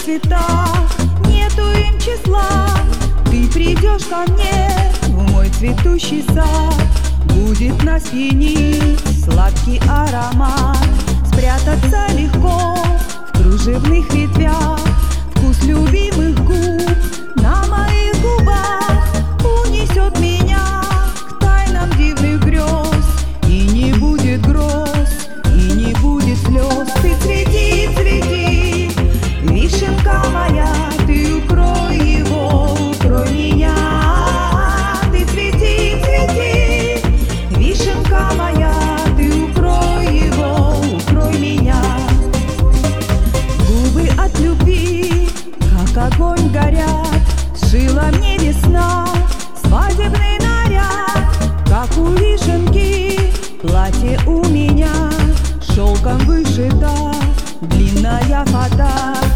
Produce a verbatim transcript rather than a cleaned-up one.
цветах, нету им числа. Ты придешь ко мне в мой цветущий сад, будет нас пьянить сладкий аромат. Спрятаться легко в кружевных ветвях, вкус любимых губ на моих губах унесет меня к тайнам дивных грез. И не будет гроз, и не будет слез. Ты цвети, цвети, вишенка моя, ты укрой его, укрой меня. Ты цвети, цвети, вишенка моя, ты укрой его, укрой меня. Губы от любви, как огонь горят, сшила мне весна свадебный наряд. Как у вишенки платье у меня, шелком вышита длинная фата.